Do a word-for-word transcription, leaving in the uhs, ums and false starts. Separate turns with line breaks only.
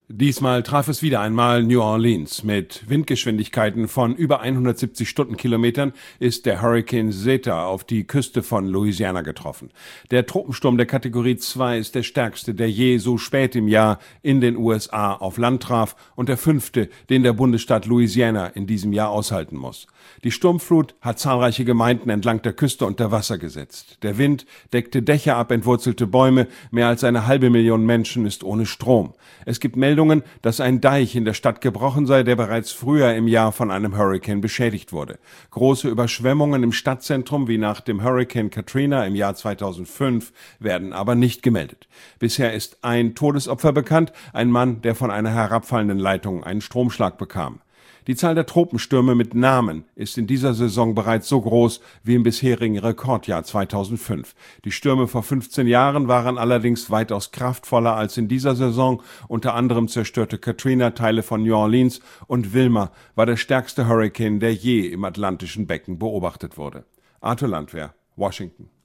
Diesmal traf es wieder einmal New Orleans. Mit Windgeschwindigkeiten von über hundertsiebzig Stundenkilometern ist der Hurrikan Zeta auf die Küste von Louisiana getroffen. Der Tropensturm der Kategorie zwei ist der stärkste, der je so spät im Jahr in den U S A auf Land traf und der fünfte, den der Bundesstaat Louisiana in diesem Jahr aushalten muss. Die Sturmflut hat zahlreiche Gemeinden entlang der Küste unter Wasser gesetzt. Der Wind deckte Dächer ab, entwurzelte Bäume. Mehr als eine halbe Million Menschen ist ohne Strom. Es gibt Meldungen, dass ein Deich in der Stadt gebrochen sei, der bereits früher im Jahr von einem Hurrikan beschädigt wurde. Große Überschwemmungen im Stadtzentrum wie nach dem Hurrikan Katrina im Jahr zweitausendfünf werden aber nicht gemeldet. Bisher ist ein Todesopfer bekannt, ein Mann, der von einer herabfallenden Leitung einen Stromschlag bekam. Die Zahl der Tropenstürme mit Namen ist in dieser Saison bereits so groß wie im bisherigen Rekordjahr zweitausendfünf. Die Stürme vor fünfzehn Jahren waren allerdings weitaus kraftvoller als in dieser Saison. Unter anderem zerstörte Katrina Teile von New Orleans und Wilma war der stärkste Hurrikan, der je im Atlantischen Becken beobachtet wurde. Arthur Landwehr, Washington.